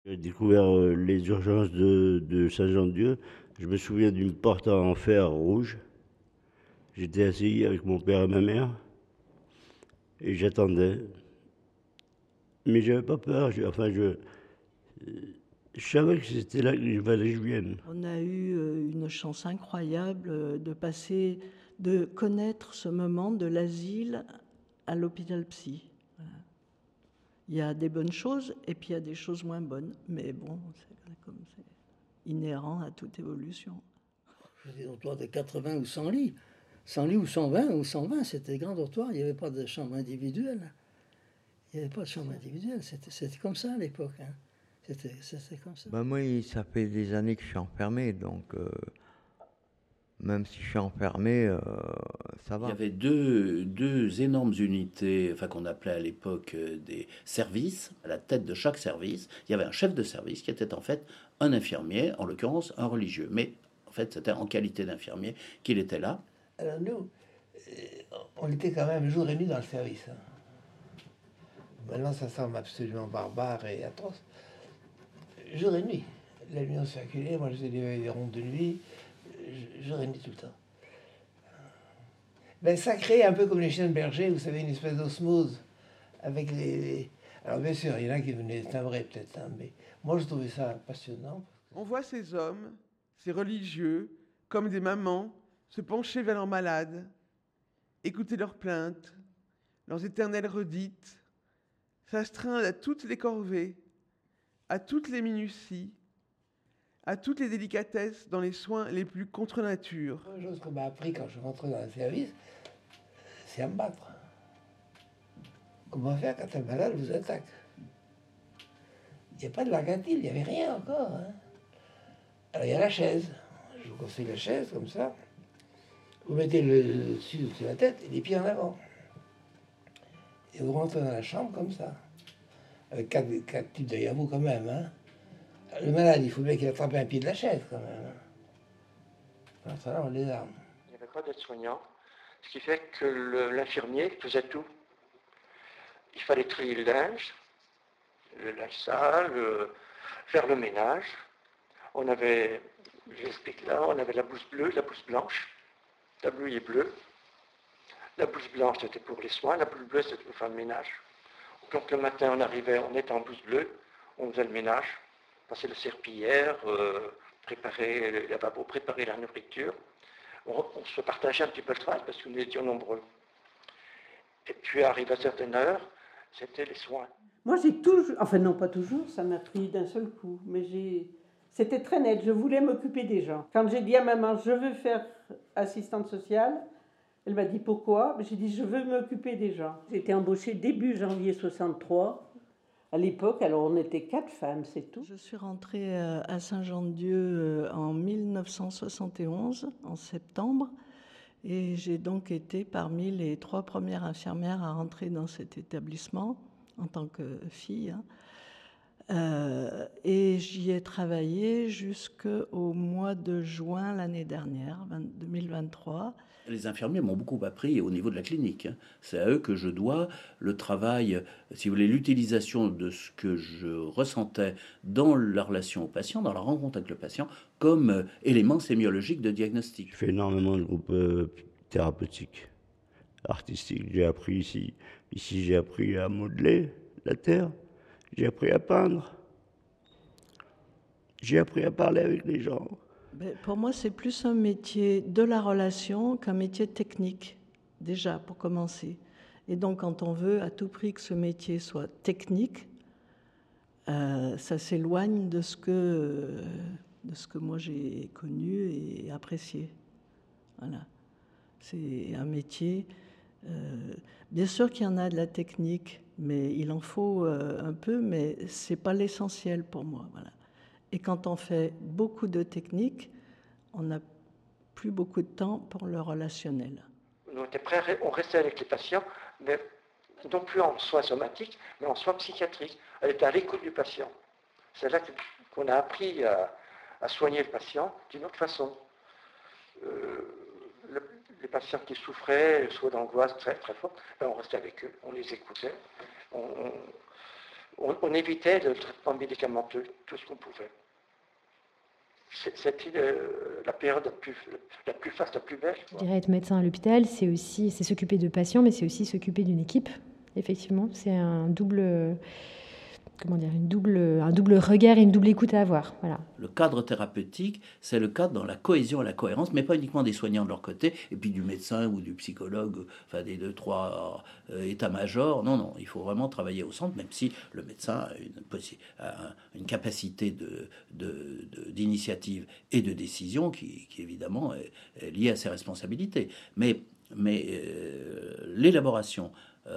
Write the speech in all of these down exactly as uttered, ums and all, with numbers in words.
J'ai découvert euh, les urgences de, de Saint-Jean-de-Dieu. Je me souviens d'une porte en fer rouge. J'étais assis avec mon père et ma mère et j'attendais. Mais j'avais pas peur. Je- enfin, je, je savais que c'était là qu'il fallait que je vienne. On a eu euh, une chance incroyable euh, de passer, de connaître ce moment de l'asile à l'hôpital psy. Voilà. Il y a des bonnes choses et puis il y a des choses moins bonnes. Mais bon, c'est comme c'est inhérent à toute évolution. Des dortoirs de quatre-vingts ou cent lits. cent lits ou cent vingt ou cent vingt, c'était des grands dortoirs. Il n'y avait pas de chambre individuelle. Il n'y avait pas de chambre individuelle. C'était, c'était comme ça à l'époque. Hein. C'était, c'était comme ça. Bah moi, ça fait des années que je suis enfermé, donc euh, même si je suis enfermé, euh, ça Il y va. avait deux, deux énormes unités, enfin qu'on appelait à l'époque euh, des services. À la tête de chaque service, il y avait un chef de service qui était en fait un infirmier, en l'occurrence un religieux. Mais en fait, c'était en qualité d'infirmier qu'il était là. Alors nous, euh, on était quand même jour et nuit dans le service. Hein. Maintenant, ça semble absolument barbare et atroce. Jour et nuit. La lumière circulait, moi je faisais des, des rondes de nuit, jour et nuit tout le temps. Ben, ça crée un peu comme les chiens de berger, vous savez, une espèce d'osmose avec les, les- Alors bien sûr, il y en a qui venaient timbrer peut-être, hein, mais moi je trouvais ça passionnant. On voit ces hommes, ces religieux, comme des mamans, se pencher vers leurs malades, écouter leurs plaintes, leurs éternelles redites, s'astreindre à toutes les corvées, à toutes les minuties, à toutes les délicatesses dans les soins les plus contre nature. La première chose qu'on m'a appris quand je rentrais dans le service, c'est à me battre. Comment faire quand un malade vous attaque? Il n'y a pas de mercantile, il n'y avait rien encore. Hein. Alors il y a la chaise. Je vous conseille la chaise comme ça. Vous mettez le dessus sur la tête et les pieds en avant. Et vous rentrez dans la chambre comme ça. Avec quatre, quatre types derrière vous quand même. Hein. Le malade, il faut bien qu'il attrape un pied de la chaise quand même. Hein. Alors ça là, on les armes. Il n'y avait pas d'aide-soignant, ce qui fait que le- l'infirmier faisait tout. Il fallait trier le linge, le linge sale, euh, faire le ménage. On avait, j'explique là, on avait la blouse bleue, la blouse blanche. La bleue est bleue. La blouse blanche, c'était pour les soins. La blouse bleue, c'était pour faire le ménage. Donc le matin, on arrivait, on était en blouse bleue, on faisait le ménage, passer la serpillière, euh, préparer le lavabo, préparer la nourriture. On, on se partageait un petit peu le travail parce que nous étions nombreux. Et puis, arrivé à certaines heures, c'était les soins. Moi, j'ai toujours, enfin non, pas toujours, ça m'a pris d'un seul coup, mais j'ai, c'était très net, je voulais m'occuper des gens. Quand j'ai dit à maman, je veux faire assistante sociale, elle m'a dit pourquoi? J'ai dit, je veux m'occuper des gens. J'ai été embauchée début janvier soixante-trois. À l'époque, alors on était quatre femmes, c'est tout. Je suis rentrée euh, à Saint-Jean-de-Dieu euh, en mille neuf cent soixante et onze, en septembre, et j'ai donc été parmi les trois premières infirmières à rentrer dans cet établissement en tant que fille. Hein. Euh, et j'y ai travaillé jusqu'au mois de juin l'année dernière, deux mille vingt-trois. Les infirmiers m'ont beaucoup appris au niveau de la clinique. Hein. C'est à eux que je dois le travail, si vous voulez, l'utilisation de ce que je ressentais dans la relation au patient, dans la rencontre avec le patient, comme euh, élément sémiologique de diagnostic. Je fais énormément de groupes euh, thérapeutiques, artistiques. J'ai appris ici. Ici, j'ai appris à modeler la terre. J'ai appris à peindre. J'ai appris à parler avec les gens. Ben, pour moi, c'est plus un métier de la relation qu'un métier technique, déjà, pour commencer. Et donc, quand on veut à tout prix que ce métier soit technique, euh, ça s'éloigne de ce que, de ce que moi j'ai connu et apprécié. Voilà. C'est un métier. Euh, bien sûr qu'il y en a de la technique, mais il en faut euh, un peu, mais c'est pas l'essentiel pour moi. Voilà. Et quand on fait beaucoup de techniques, on n'a plus beaucoup de temps pour le relationnel. On était prêts, on restait avec les patients, mais non plus en soins somatiques, mais en soins psychiatriques. Elle était à l'écoute du patient. C'est là qu'on a appris à, à soigner le patient d'une autre façon. Euh, le, les patients qui souffraient, soit d'angoisse très très forte, ben on restait avec eux, on les écoutait, on, on, on évitait le traitement médicamenteux, tout ce qu'on pouvait. C'était euh, la période la plus, la plus faste, la plus belle. Je dirais être médecin à l'hôpital, c'est aussi c'est s'occuper de patients, mais c'est aussi s'occuper d'une équipe. Effectivement, c'est un double, comment dire, une double, un double regard et une double écoute à avoir. Voilà. Le cadre thérapeutique, c'est le cadre dans la cohésion et la cohérence, mais pas uniquement des soignants de leur côté, et puis du médecin ou du psychologue, enfin des deux, trois euh, états-majors. Non, non, il faut vraiment travailler au centre, même si le médecin a une, a une capacité de, de, de, d'initiative et de décision qui, qui évidemment, est, est liée à ses responsabilités. Mais, mais euh, l'élaboration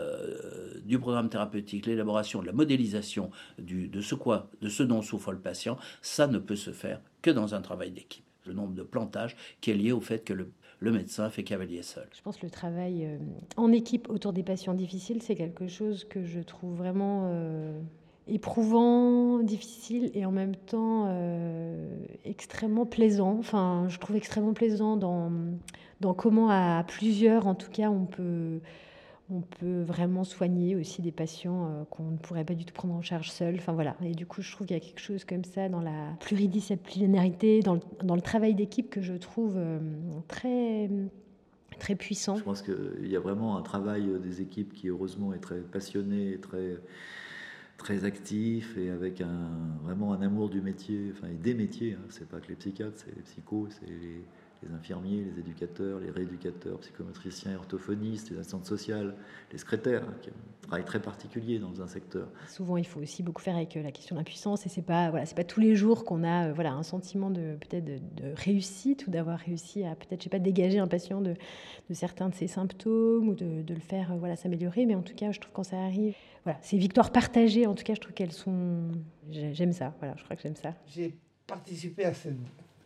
Euh, du programme thérapeutique, l'élaboration, de la modélisation du, de, ce quoi, de ce dont souffre le patient, ça ne peut se faire que dans un travail d'équipe. Le nombre de plantages qui est lié au fait que le, le médecin fait cavalier seul. Je pense que le travail euh, en équipe autour des patients difficiles, c'est quelque chose que je trouve vraiment euh, éprouvant, difficile et en même temps euh, extrêmement plaisant. Enfin, je trouve extrêmement plaisant dans, dans comment à plusieurs, en tout cas, on peut... On peut vraiment soigner aussi des patients euh, qu'on ne pourrait pas du tout prendre en charge seul. Enfin voilà. Et du coup, je trouve qu'il y a quelque chose comme ça dans la pluridisciplinarité, dans le, dans le travail d'équipe que je trouve euh, très, très puissant. Je pense qu'il y a vraiment un travail des équipes qui, heureusement, est très passionné, très, très actif et avec un, vraiment un amour du métier, enfin, et des métiers. Hein. C'est pas que les psychiatres, c'est les psychos, c'est les... les infirmiers, les éducateurs, les rééducateurs, psychométriciens, orthophonistes, les assistantes sociales, les secrétaires, hein, qui ont un travail très particulier dans un secteur. Souvent, il faut aussi beaucoup faire avec la question d'impuissance, et c'est pas voilà, c'est pas tous les jours qu'on a euh, voilà un sentiment de peut-être de, de réussite ou d'avoir réussi à peut-être je sais pas dégager un patient de, de certains de ses symptômes ou de, de le faire euh, voilà s'améliorer. Mais en tout cas, je trouve quand ça arrive, voilà, ces victoires partagées, en tout cas, je trouve qu'elles sont, j'aime ça. Voilà, je crois que j'aime ça. J'ai participé à cette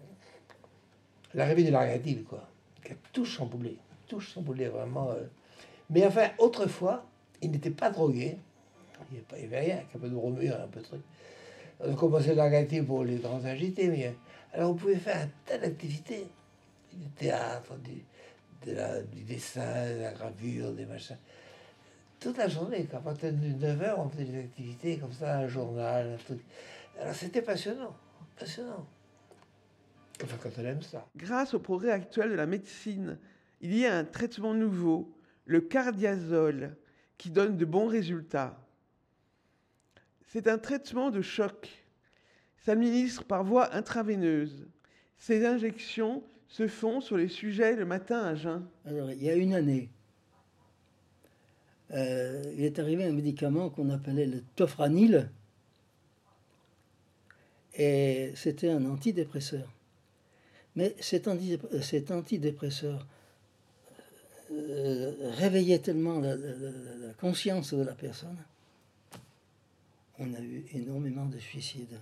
l'arrivée de l'Argentine, quoi, qui a tout chamboulé, tout chamboulé vraiment. Euh. Mais enfin, autrefois, il n'était pas drogué, il n'y avait rien, un peu de bromure, un peu de truc. On a commencé l'Argentine pour les grands agités, mais alors on pouvait faire un tas d'activités, du théâtre, du, de la, du dessin, de la gravure, des machins. Toute la journée, à partir de neuf heures, on faisait des activités comme ça, un journal, un truc. Alors c'était passionnant, passionnant. Enfin, quand on aime ça. Grâce au progrès actuel de la médecine, il y a un traitement nouveau, le cardiazole, qui donne de bons résultats. C'est un traitement de choc. S'administre par voie intraveineuse. Ces injections se font sur les sujets le matin à jeun. Alors, il y a une année, euh, il est arrivé un médicament qu'on appelait le tofranil, et c'était un antidépresseur. Mais cet, anti, cet antidépresseur euh, réveillait tellement la, la, la, la conscience de la personne. On a eu énormément de suicides.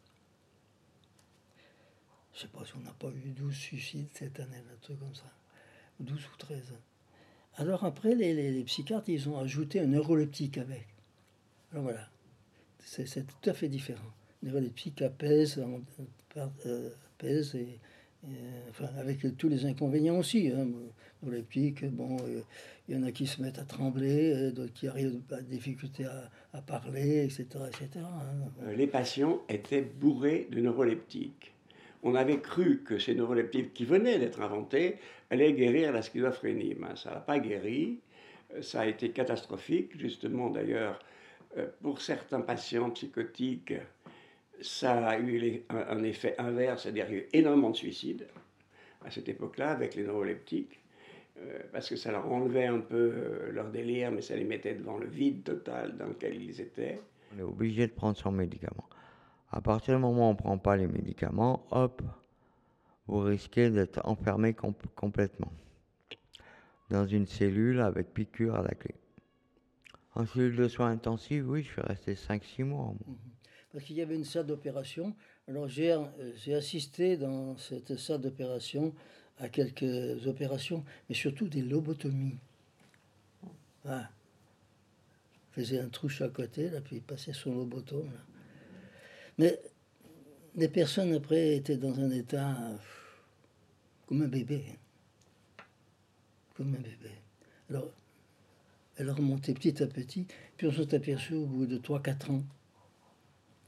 Je ne sais pas si on n'a pas eu douze suicides cette année, un truc comme ça. douze ou treize. Alors après, les, les, les psychiatres, ils ont ajouté un neuroleptique avec. Alors voilà, c'est, c'est tout à fait différent. Le neuroleptique apaise, euh, apaise et... Euh, enfin, avec tous les inconvénients aussi. Hein. Dans les pics, bon, il euh, y en a qui se mettent à trembler, euh, d'autres qui arrivent à difficulté à, à parler, et cetera, et cetera. Hein. Les patients étaient bourrés de neuroleptiques. On avait cru que ces neuroleptiques qui venaient d'être inventés allaient guérir la schizophrénie. Ben, ça n'a pas guéri. Ça a été catastrophique, justement d'ailleurs, pour certains patients psychotiques. Ça a eu un effet inverse, c'est-à-dire qu'il y a eu énormément de suicides à cette époque-là avec les neuroleptiques, euh, parce que ça leur enlevait un peu euh, leur délire, mais ça les mettait devant le vide total dans lequel ils étaient. On est obligé de prendre son médicament. À partir du moment où on ne prend pas les médicaments, hop, vous risquez d'être enfermé comp- complètement dans une cellule avec piqûre à la clé. En cellule de soins intensifs, oui, je suis resté cinq six mois. Moi. Parce qu'il y avait une salle d'opération. Alors j'ai, j'ai assisté dans cette salle d'opération à quelques opérations, mais surtout des lobotomies. Ah. Il faisait un trou chaque côté, là, puis il passait son lobotome. Là. Mais les personnes après étaient dans un état euh, comme un bébé. Comme un bébé. Alors, elle a remonté petit à petit, puis on s'est aperçu au bout de trois quatre ans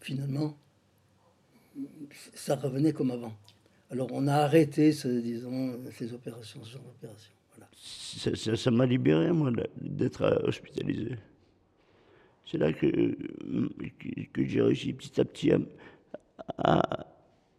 finalement, ça revenait comme avant. Alors on a arrêté, ce, disons, ces opérations, ce genre d'opérations. Voilà. Ça, ça, ça m'a libéré, moi, d'être hospitalisé. C'est là que, que, que j'ai réussi petit à petit à, à,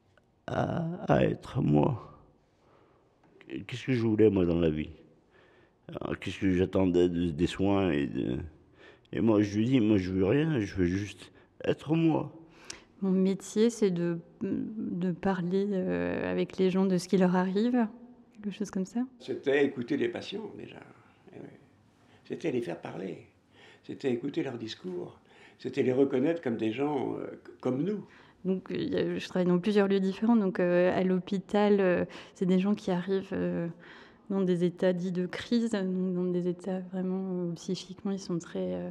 à, à être moi. Qu'est-ce que je voulais, moi, dans la vie? Qu'est-ce que j'attendais de, des soins et, de, et moi, je lui dis, moi, je veux rien, je veux juste être moi. Mon métier, c'est de, de parler euh, avec les gens de ce qui leur arrive, quelque chose comme ça. C'était écouter les patients, déjà. C'était les faire parler. C'était écouter leurs discours. C'était les reconnaître comme des gens euh, comme nous. Donc, je travaille dans plusieurs lieux différents. Donc, euh, à l'hôpital, euh, c'est des gens qui arrivent euh, dans des états dits de crise, dans des états vraiment euh, psychiquement, ils sont très, euh,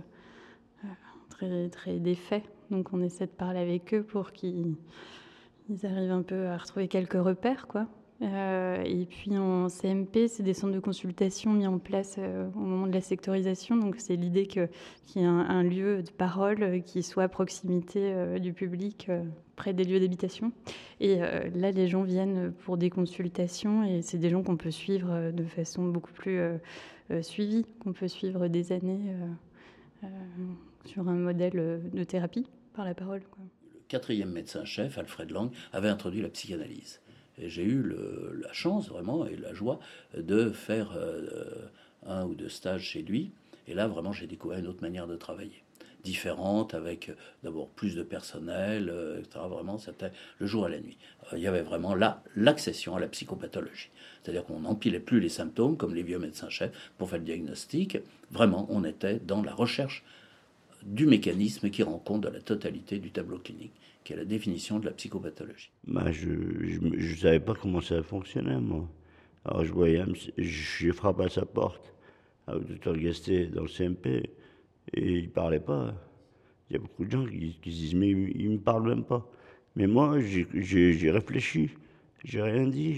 très, très défaits. Donc, on essaie de parler avec eux pour qu'ils ils arrivent un peu à retrouver quelques repères, quoi. Euh, et puis en C M P, c'est des centres de consultation mis en place euh, au moment de la sectorisation. Donc c'est l'idée que, qu'il y ait un, un lieu de parole euh, qui soit à proximité euh, du public, euh, près des lieux d'habitation. Et euh, là, les gens viennent pour des consultations et c'est des gens qu'on peut suivre euh, de façon beaucoup plus euh, euh, suivie, qu'on peut suivre des années euh, euh, sur un modèle de thérapie par la parole, quoi. Le quatrième médecin-chef, Alfred Lang, avait introduit la psychanalyse. Et j'ai eu le, la chance vraiment et la joie de faire euh, un ou deux stages chez lui. Et là, vraiment, j'ai découvert une autre manière de travailler, différente, avec d'abord plus de personnel, euh, et cetera. Vraiment, c'était le jour et la nuit. Euh, il y avait vraiment là l'accession à la psychopathologie. C'est-à-dire qu'on n'empilait plus les symptômes, comme les vieux médecins-chefs, pour faire le diagnostic. Vraiment, on était dans la recherche du mécanisme qui rend compte de la totalité du tableau clinique, qui est la définition de la psychopathologie. Bah, je ne savais pas comment ça fonctionnait, moi. Alors je voyais, j'ai frappé à sa porte, à le docteur Gasté, dans le C M P, et il ne parlait pas. Il y a beaucoup de gens qui, qui se disent, mais il ne me parle même pas. Mais moi, j'ai réfléchi, j'ai rien dit,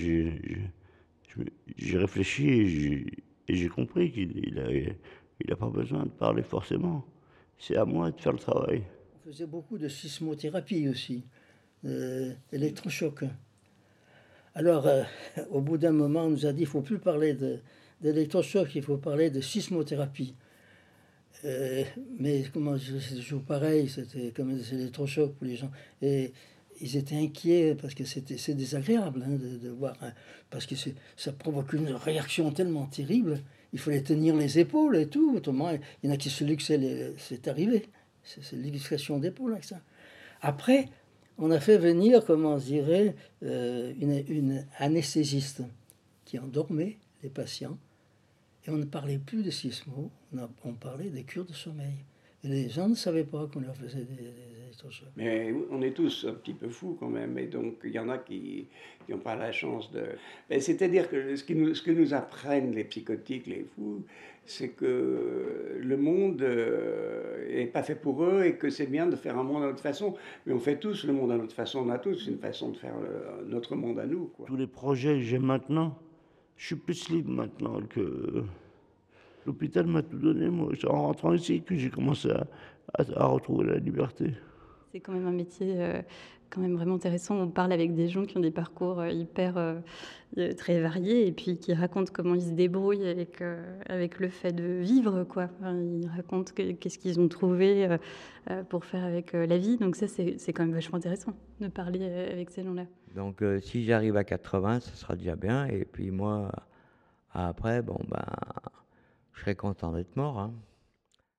j'ai réfléchi et j'ai compris qu'il n'avait il a pas besoin de parler forcément. C'est à moi de faire le travail. On faisait beaucoup de sismothérapie aussi, euh, électrochoc. Alors, euh, au bout d'un moment, on nous a dit qu'il ne faut plus parler d'électrochoc, il faut parler de sismothérapie. Euh, mais comment c'est toujours pareil, c'était comme des électrochocs pour les gens. Et ils étaient inquiets parce que c'est désagréable hein, de, de voir, hein, parce que ça provoque une réaction tellement terrible. Il fallait tenir les épaules et tout, autrement, il y en a qui se luxaient, c'est arrivé. C'est l'illustration d'épaule avec ça. Après, on a fait venir, comment on dirait, euh, une, une anesthésiste qui endormait les patients. Et on ne parlait plus de sismo, on, a, on parlait des cures de sommeil. Et les gens ne savaient pas qu'on leur faisait des électrochocs. Mais on est tous un petit peu fous quand même, et donc il y en a qui n'ont pas la chance de... C'est-à-dire que ce, qui nous, ce que nous apprennent les psychotiques, les fous, c'est que le monde n'est pas fait pour eux et que c'est bien de faire un monde à notre façon. Mais on fait tous le monde à notre façon, on a tous une façon de faire le, notre monde à nous, quoi. Tous les projets que j'ai maintenant, je suis plus libre maintenant que... L'hôpital m'a tout donné, moi. C'est en rentrant ici que j'ai commencé à, à, à retrouver la liberté. C'est quand même un métier euh, quand même vraiment intéressant. On parle avec des gens qui ont des parcours euh, hyper euh, très variés et puis qui racontent comment ils se débrouillent avec, euh, avec le fait de vivre, quoi. Enfin, ils racontent qu'est-ce qu'ils ont trouvé euh, pour faire avec euh, la vie. Donc ça, c'est quand même vachement intéressant de parler avec ces gens-là. Donc euh, si j'arrive à quatre-vingts, ce sera déjà bien. Et puis moi, après, bon ben... je serais content d'être mort. Hein.